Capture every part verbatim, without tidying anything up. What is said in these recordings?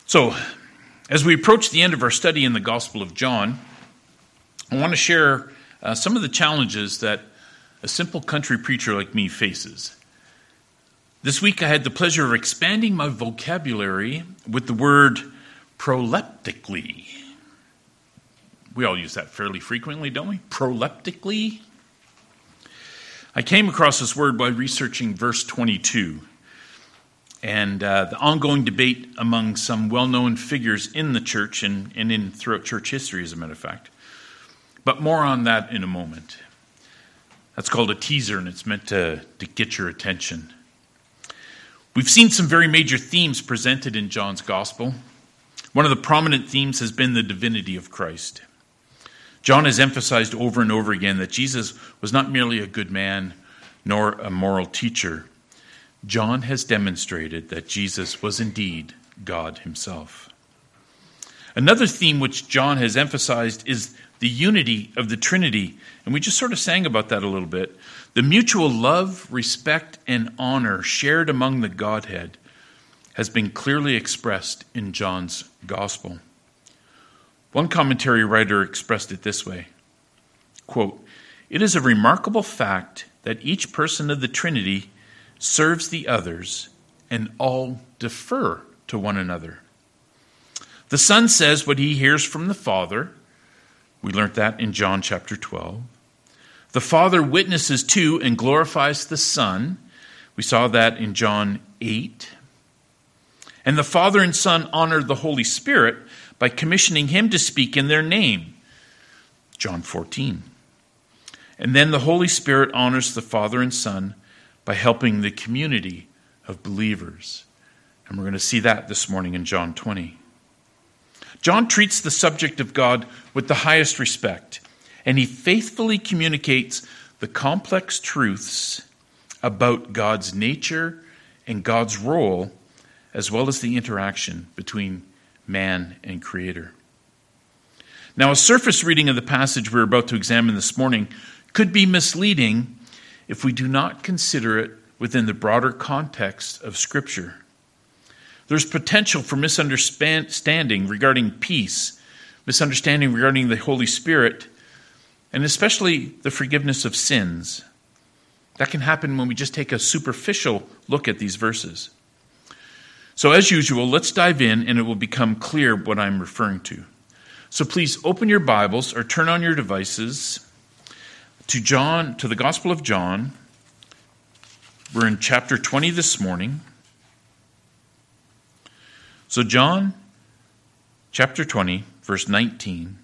So, as we approach the end of our study in the Gospel of John, I want to share uh, some of the challenges that a simple country preacher like me faces. This week I had the pleasure of expanding my vocabulary with the word proleptically. We all use that fairly frequently, don't we? Proleptically. I came across this word by researching verse twenty-two. And uh, the ongoing debate among some well-known figures in the church and, and in throughout church history, as a matter of fact. But more on that in a moment. That's called a teaser, and it's meant to, to get your attention. We've seen some very major themes presented in John's Gospel. One of the prominent themes has been the divinity of Christ. John has emphasized over and over again that Jesus was not merely a good man, nor a moral teacher. John has demonstrated that Jesus was indeed God himself. Another theme which John has emphasized is the unity of the Trinity, and we just sort of sang about that a little bit. The mutual love, respect, and honor shared among the Godhead has been clearly expressed in John's Gospel. One commentary writer expressed it this way, quote, "It is a remarkable fact that each person of the Trinity serves the others, and all defer to one another. The Son says what he hears from the Father. We learnt that in John chapter twelve. The Father witnesses to and glorifies the Son. We saw that in John eight. And the Father and Son honor the Holy Spirit by commissioning him to speak in their name. John fourteen. And then the Holy Spirit honors the Father and Son by helping the community of believers. And we're going to see that this morning in John twenty. John treats the subject of God with the highest respect, and he faithfully communicates the complex truths about God's nature and God's role, as well as the interaction between man and Creator. Now, a surface reading of the passage we're about to examine this morning could be misleading if we do not consider it within the broader context of Scripture. There's potential for misunderstanding regarding peace, misunderstanding regarding the Holy Spirit, and especially the forgiveness of sins. That can happen when we just take a superficial look at these verses. So as usual, let's dive in and it will become clear what I'm referring to. So please open your Bibles or turn on your devices to John, to the Gospel of John. We're in chapter twenty this morning. So John, chapter twenty, verse nineteen.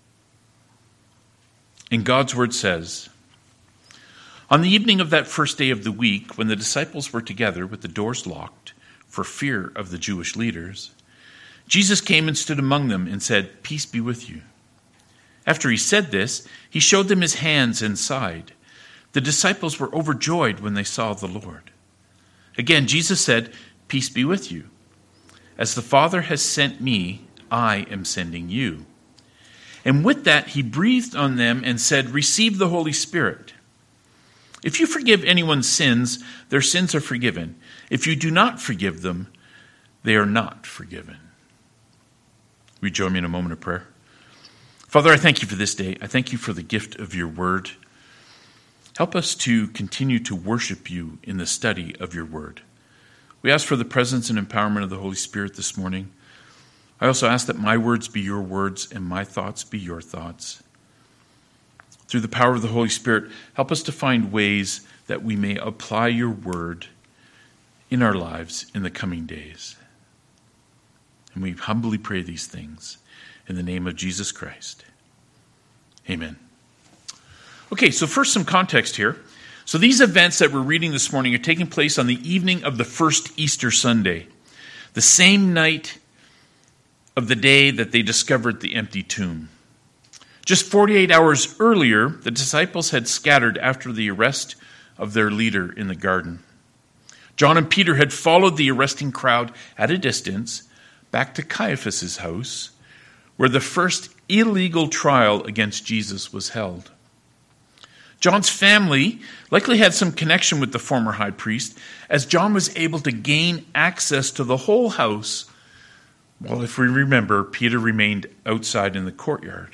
And God's word says, "On the evening of that first day of the week, when the disciples were together with the doors locked for fear of the Jewish leaders, Jesus came and stood among them and said, 'Peace be with you.' After he said this, he showed them his hands and side. The disciples were overjoyed when they saw the Lord. Again, Jesus said, 'Peace be with you. As the Father has sent me, I am sending you.' And with that, he breathed on them and said, 'Receive the Holy Spirit. If you forgive anyone's sins, their sins are forgiven. If you do not forgive them, they are not forgiven.'" Will you join me in a moment of prayer? Father, I thank you for this day. I thank you for the gift of your word. Help us to continue to worship you in the study of your word. We ask for the presence and empowerment of the Holy Spirit this morning. I also ask that my words be your words and my thoughts be your thoughts. Through the power of the Holy Spirit, help us to find ways that we may apply your word in our lives in the coming days. And we humbly pray these things in the name of Jesus Christ. Amen. Okay, so first some context here. So these events that we're reading this morning are taking place on the evening of the first Easter Sunday, the same night of the day that they discovered the empty tomb. Just forty-eight hours earlier, the disciples had scattered after the arrest of their leader in the garden. John and Peter had followed the arresting crowd at a distance back to Caiaphas' house, where the first illegal trial against Jesus was held. John's family likely had some connection with the former high priest, as John was able to gain access to the whole house Well, if we remember, Peter remained outside in the courtyard.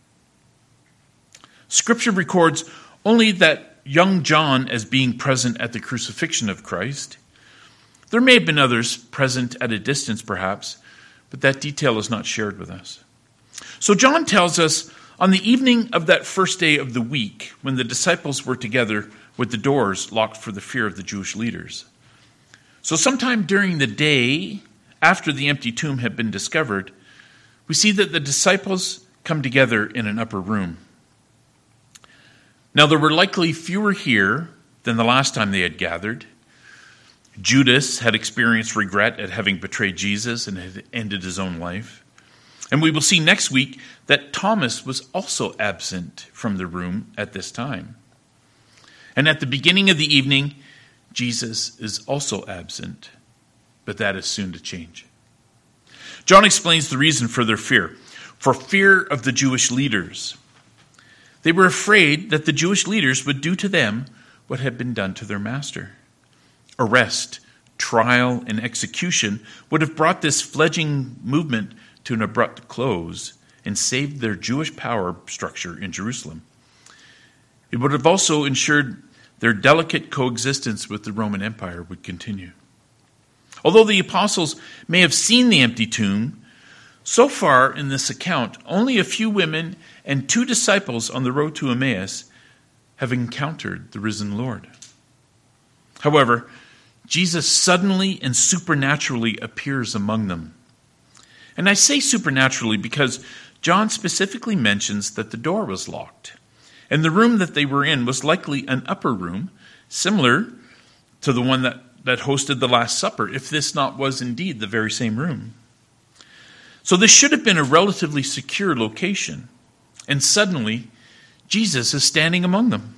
Scripture records only that young John as being present at the crucifixion of Christ. There may have been others present at a distance, perhaps, but that detail is not shared with us. So John tells us on the evening of that first day of the week, when the disciples were together with the doors locked for the fear of the Jewish leaders. So sometime during the day, after the empty tomb had been discovered, we see that the disciples come together in an upper room. Now there were likely fewer here than the last time they had gathered. Judas had experienced regret at having betrayed Jesus and had ended his own life. And we will see next week that Thomas was also absent from the room at this time. And at the beginning of the evening, Jesus is also absent, but that is soon to change. John explains the reason for their fear. For fear of the Jewish leaders. They were afraid that the Jewish leaders would do to them what had been done to their master. Arrest, trial, and execution would have brought this fledgling movement to an abrupt close and saved their Jewish power structure in Jerusalem. It would have also ensured their delicate coexistence with the Roman Empire would continue. Although the apostles may have seen the empty tomb, so far in this account, only a few women and two disciples on the road to Emmaus have encountered the risen Lord. However, Jesus suddenly and supernaturally appears among them. And I say supernaturally because John specifically mentions that the door was locked, and the room that they were in was likely an upper room, similar to the one that, that hosted the Last Supper, if this not was indeed the very same room. So this should have been a relatively secure location, and suddenly Jesus is standing among them.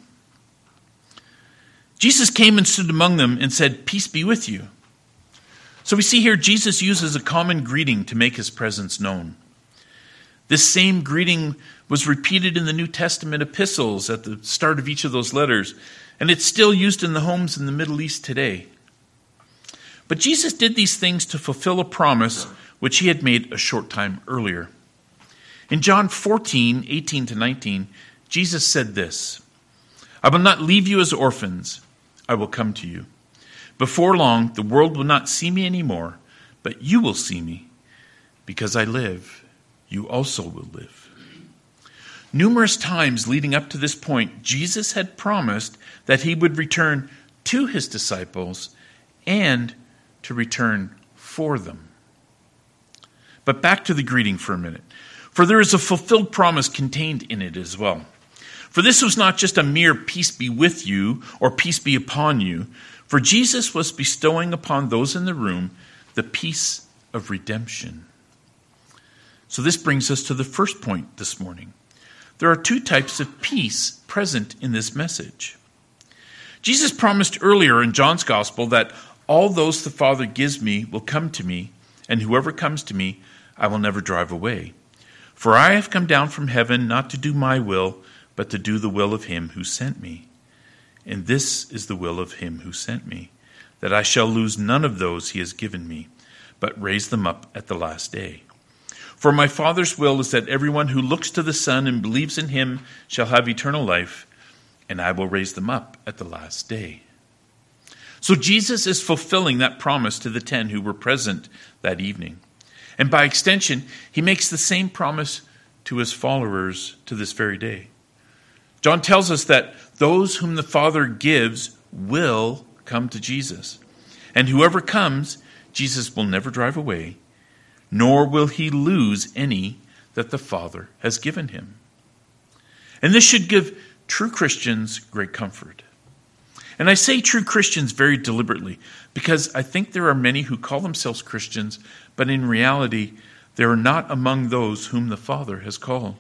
Jesus came and stood among them and said, "Peace be with you." So we see here Jesus uses a common greeting to make his presence known. This same greeting was repeated in the New Testament epistles at the start of each of those letters, and it's still used in the homes in the Middle East today. But Jesus did these things to fulfill a promise which he had made a short time earlier. In John fourteen, eighteen to nineteen, Jesus said this, "I will not leave you as orphans. I will come to you. Before long, the world will not see me anymore, but you will see me. Because I live, you also will live." Numerous times leading up to this point, Jesus had promised that he would return to his disciples and to return for them. But back to the greeting for a minute. For there is a fulfilled promise contained in it as well. For this was not just a mere peace be with you or peace be upon you. For Jesus was bestowing upon those in the room the peace of redemption. So this brings us to the first point this morning. There are two types of peace present in this message. Jesus promised earlier in John's Gospel that all those the Father gives me will come to me, and whoever comes to me, I will never drive away. For I have come down from heaven not to do my will, but to do the will of him who sent me. And this is the will of him who sent me, that I shall lose none of those he has given me, but raise them up at the last day. For my Father's will is that everyone who looks to the Son and believes in him shall have eternal life, and I will raise them up at the last day. So Jesus is fulfilling that promise to the ten who were present that evening. And by extension, he makes the same promise to his followers to this very day. John tells us that those whom the Father gives will come to Jesus. And whoever comes, Jesus will never drive away, nor will he lose any that the Father has given him. And this should give true Christians great comfort. And I say true Christians very deliberately, because I think there are many who call themselves Christians, but in reality, they are not among those whom the Father has called.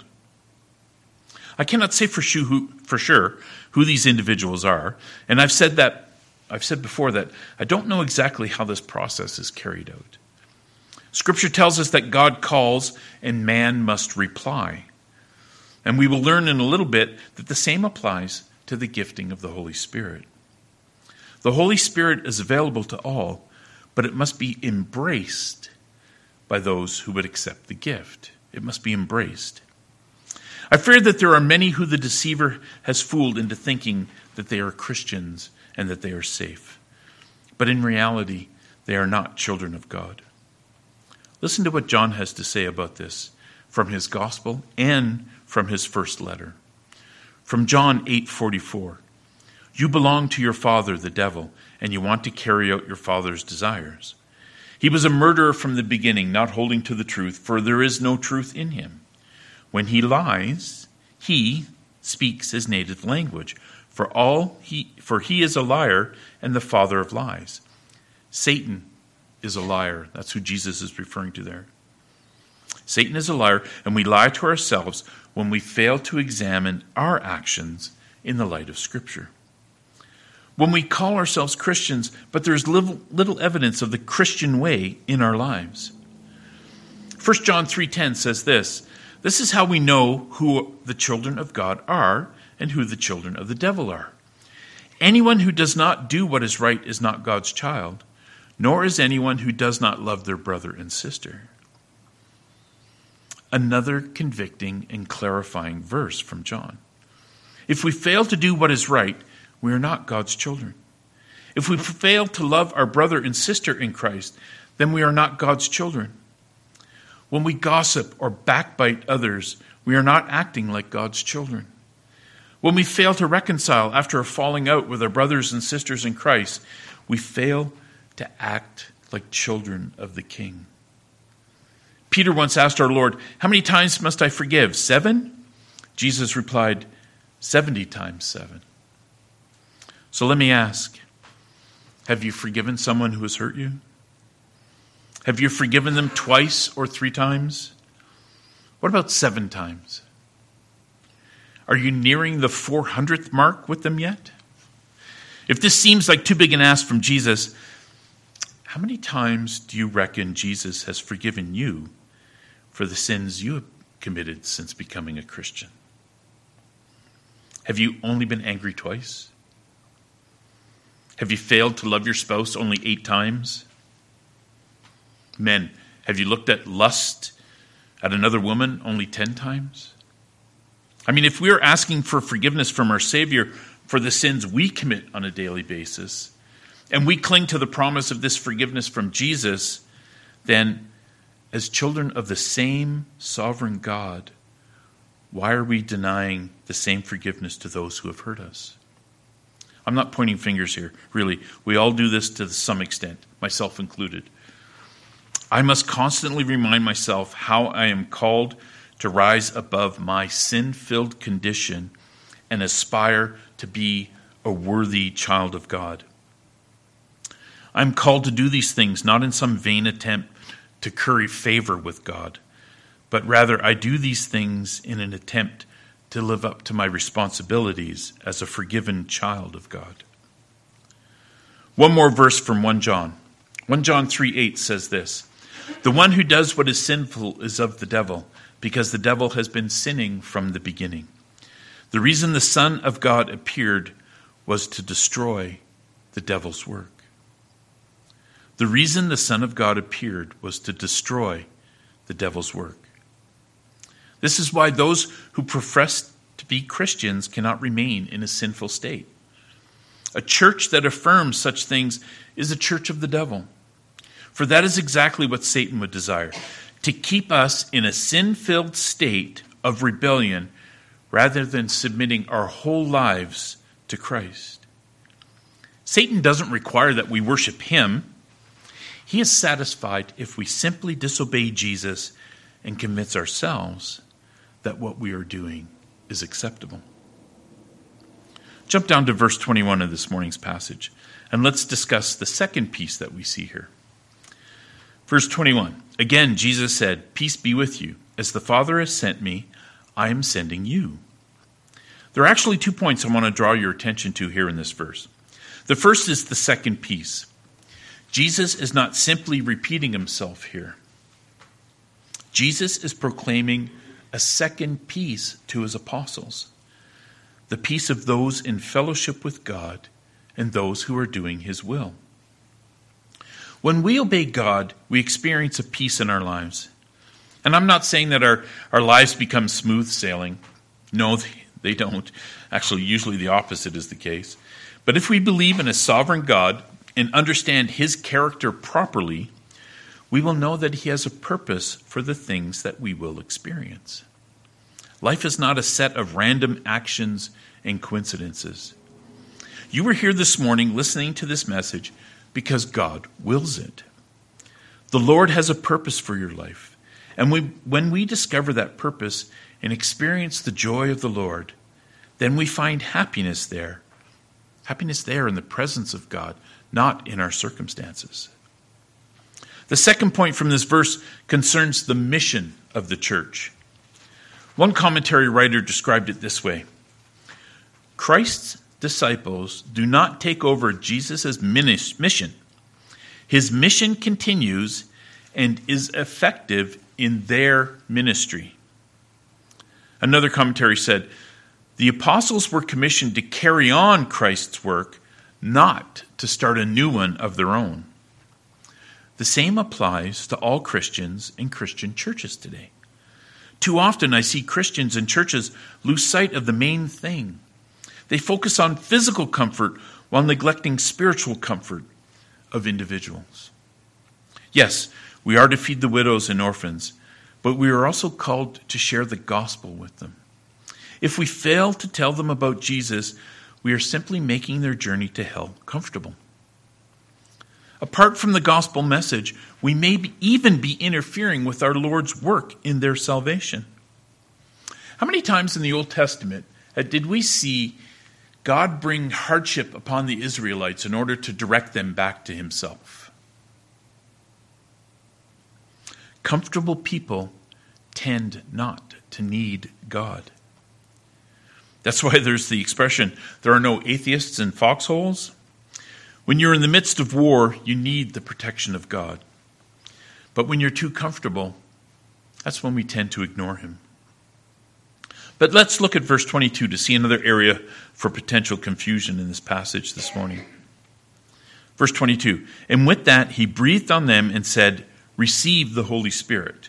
I cannot say for sure, who, for sure who these individuals are, and I've said that I've said before that I don't know exactly how this process is carried out. Scripture tells us that God calls and man must reply. And we will learn in a little bit that the same applies to the gifting of the Holy Spirit. The Holy Spirit is available to all, but it must be embraced by those who would accept the gift. It must be embraced. I fear that there are many who the deceiver has fooled into thinking that they are Christians and that they are safe. But in reality, they are not children of God. Listen to what John has to say about this from his gospel and from his first letter. From John eight forty-four, "You belong to your father, the devil, and you want to carry out your father's desires. He was a murderer from the beginning, not holding to the truth, for there is no truth in him. When he lies, he speaks his native language, for all he for he is a liar and the father of lies." Satan is a liar. That's who Jesus is referring to there. Satan is a liar, and we lie to ourselves when we fail to examine our actions in the light of Scripture. When we call ourselves Christians, but there's little, little evidence of the Christian way in our lives. First John three ten says this, "This is how we know who the children of God are and who the children of the devil are. Anyone who does not do what is right is not God's child, nor is anyone who does not love their brother and sister." Another convicting and clarifying verse from John. If we fail to do what is right, we are not God's children. If we fail to love our brother and sister in Christ, then we are not God's children. When we gossip or backbite others, we are not acting like God's children. When we fail to reconcile after a falling out with our brothers and sisters in Christ, we fail to act like children of the King. Peter once asked our Lord, "How many times must I forgive? Seven?" Jesus replied, seventy times seven. So let me ask, have you forgiven someone who has hurt you? Have you forgiven them twice or three times? What about seven times? Are you nearing the four hundredth mark with them yet? If this seems like too big an ask from Jesus, how many times do you reckon Jesus has forgiven you for the sins you have committed since becoming a Christian? Have you only been angry twice? Have you failed to love your spouse only eight times? Men, have you looked at lust at another woman only ten times? I mean, if we're asking for forgiveness from our Savior for the sins we commit on a daily basis, and we cling to the promise of this forgiveness from Jesus, then as children of the same sovereign God, why are we denying the same forgiveness to those who have hurt us? I'm not pointing fingers here, really. We all do this to some extent, myself included. I must constantly remind myself how I am called to rise above my sin-filled condition and aspire to be a worthy child of God. I'm called to do these things not in some vain attempt to curry favor with God, but rather I do these things in an attempt to live up to my responsibilities as a forgiven child of God. One more verse from First John. First John three eight says this, "The one who does what is sinful is of the devil, because the devil has been sinning from the beginning. The reason the Son of God appeared was to destroy the devil's work." The reason the Son of God appeared was to destroy the devil's work. This is why those who profess to be Christians cannot remain in a sinful state. A church that affirms such things is a church of the devil. For that is exactly what Satan would desire, to keep us in a sin-filled state of rebellion rather than submitting our whole lives to Christ. Satan doesn't require that we worship him. He is satisfied if we simply disobey Jesus and convince ourselves that what we are doing is acceptable. Jump down to verse twenty-one of this morning's passage, and let's discuss the second piece that we see here. Verse twenty-one, "Again, Jesus said, 'Peace be with you. As the Father has sent me, I am sending you.'" There are actually two points I want to draw your attention to here in this verse. The first is the second piece. Jesus is not simply repeating himself here. Jesus is proclaiming a second peace to his apostles, the peace of those in fellowship with God and those who are doing his will. When we obey God, we experience a peace in our lives. And I'm not saying that our, our lives become smooth sailing. No, they, they don't. Actually, usually the opposite is the case. But if we believe in a sovereign God and understand his character properly, we will know that he has a purpose for the things that we will experience. Life is not a set of random actions and coincidences. You were here this morning listening to this message because God wills it. The Lord has a purpose for your life. And we, when we discover that purpose and experience the joy of the Lord, then we find happiness there. Happiness there in the presence of God, not in our circumstances. The second point from this verse concerns the mission of the church. One commentary writer described it this way: Christ's disciples do not take over Jesus' mission. His mission continues and is effective in their ministry. Another commentary said, the apostles were commissioned to carry on Christ's work, not to start a new one of their own. The same applies to all Christians in Christian churches today. Too often I see Christians and churches lose sight of the main thing. They focus on physical comfort while neglecting spiritual comfort of individuals. Yes, we are to feed the widows and orphans, but we are also called to share the gospel with them. If we fail to tell them about Jesus, we are simply making their journey to hell comfortable. Apart from the gospel message, we may be, even be interfering with our Lord's work in their salvation. How many times in the Old Testament uh, did we see God bring hardship upon the Israelites in order to direct them back to himself? Comfortable people tend not to need God. That's why there's the expression, there are no atheists in foxholes. When you're in the midst of war, you need the protection of God. But when you're too comfortable, that's when we tend to ignore him. But let's look at verse twenty-two to see another area for potential confusion in this passage this morning. Verse twenty-two, and with that he breathed on them and said, receive the Holy Spirit.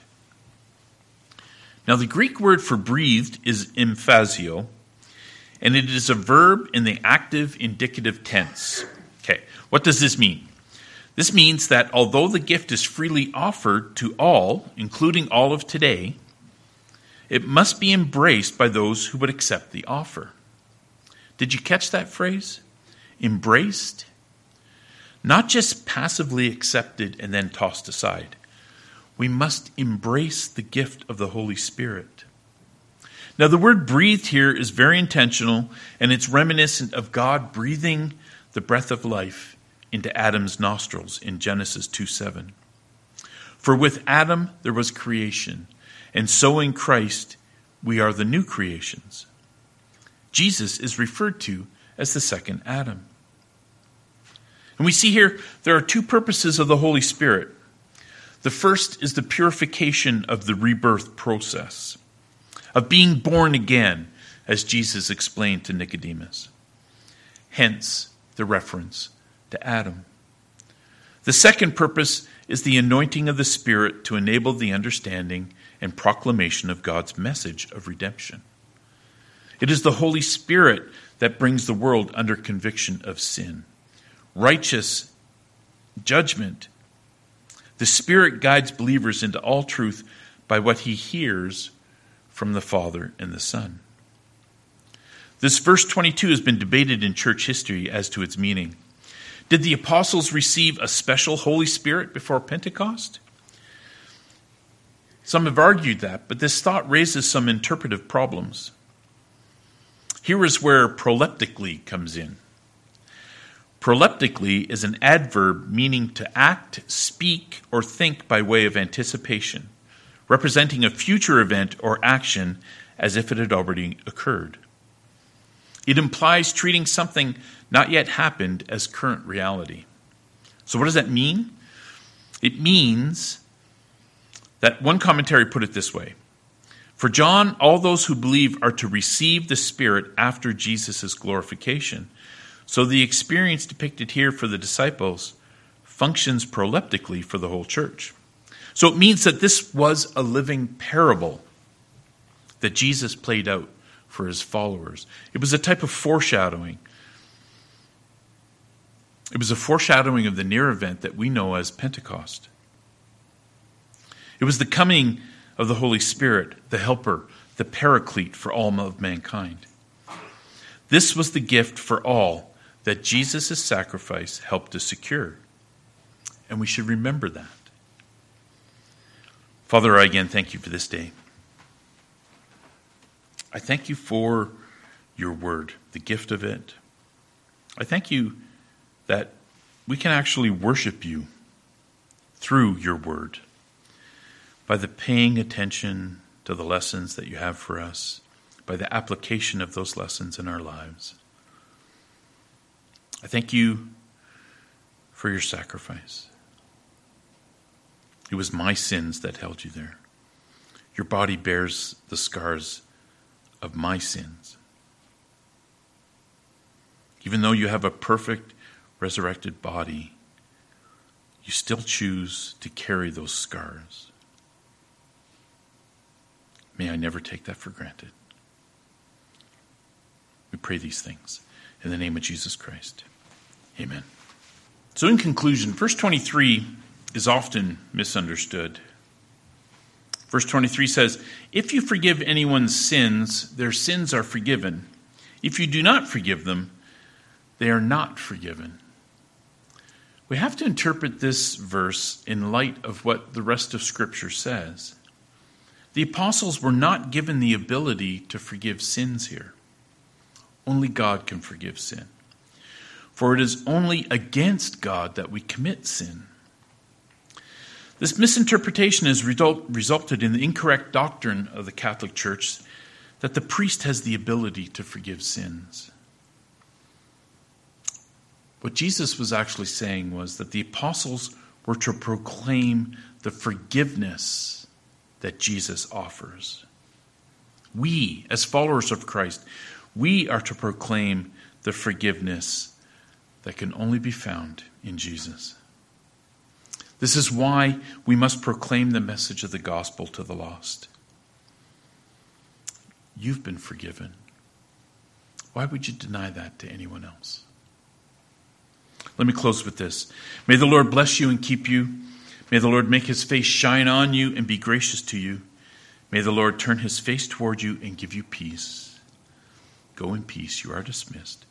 Now the Greek word for breathed is emphasio, and it is a verb in the active indicative tense. Okay, what does this mean? This means that although the gift is freely offered to all, including all of today, it must be embraced by those who would accept the offer. Did you catch that phrase? Embraced? Not just passively accepted and then tossed aside. We must embrace the gift of the Holy Spirit. Now the word breathed here is very intentional, and it's reminiscent of God breathing the breath of life into Adam's nostrils in Genesis two seven. For with Adam there was creation, and so in Christ we are the new creations. Jesus is referred to as the second Adam. And we see here there are two purposes of the Holy Spirit. The first is the purification of the rebirth process, of being born again, as Jesus explained to Nicodemus. Hence, the reference to Adam. The second purpose is the anointing of the Spirit to enable the understanding and proclamation of God's message of redemption. It is the Holy Spirit that brings the world under conviction of sin, righteous judgment. The Spirit guides believers into all truth by what he hears from the Father and the Son. This verse twenty-two has been debated in church history as to its meaning. Did the apostles receive a special Holy Spirit before Pentecost? Some have argued that, but this thought raises some interpretive problems. Here is where proleptically comes in. Proleptically is an adverb meaning to act, speak, or think by way of anticipation, representing a future event or action as if it had already occurred. It implies treating something not yet happened as current reality. So what does that mean? It means that one commentary put it this way. For John, all those who believe are to receive the Spirit after Jesus' glorification. So the experience depicted here for the disciples functions proleptically for the whole church. So it means that this was a living parable that Jesus played out for his followers. It was a type of foreshadowing. It was a foreshadowing of the near event that we know as Pentecost. It was the coming of the Holy Spirit, the helper, the paraclete for all of mankind. This was the gift for all that Jesus' sacrifice helped to secure. And we should remember that. Father, I again thank you for this day. I thank you for your word, the gift of it. I thank you that we can actually worship you through your word by the paying attention to the lessons that you have for us, by the application of those lessons in our lives. I thank you for your sacrifice. It was my sins that held you there. Your body bears the scars of my sins. Even though you have a perfect resurrected body, you still choose to carry those scars. May I never take that for granted. We pray these things in the name of Jesus Christ. Amen. So in conclusion, verse twenty-three is often misunderstood. Verse twenty-three says, "If you forgive anyone's sins, their sins are forgiven. If you do not forgive them, they are not forgiven." We have to interpret this verse in light of what the rest of Scripture says. The apostles were not given the ability to forgive sins here. Only God can forgive sin. For it is only against God that we commit sin. This misinterpretation has result, resulted in the incorrect doctrine of the Catholic Church that the priest has the ability to forgive sins. What Jesus was actually saying was that the apostles were to proclaim the forgiveness that Jesus offers. We, as followers of Christ, we are to proclaim the forgiveness that can only be found in Jesus. This is why we must proclaim the message of the gospel to the lost. You've been forgiven. Why would you deny that to anyone else? Let me close with this. May the Lord bless you and keep you. May the Lord make his face shine on you and be gracious to you. May the Lord turn his face toward you and give you peace. Go in peace. You are dismissed.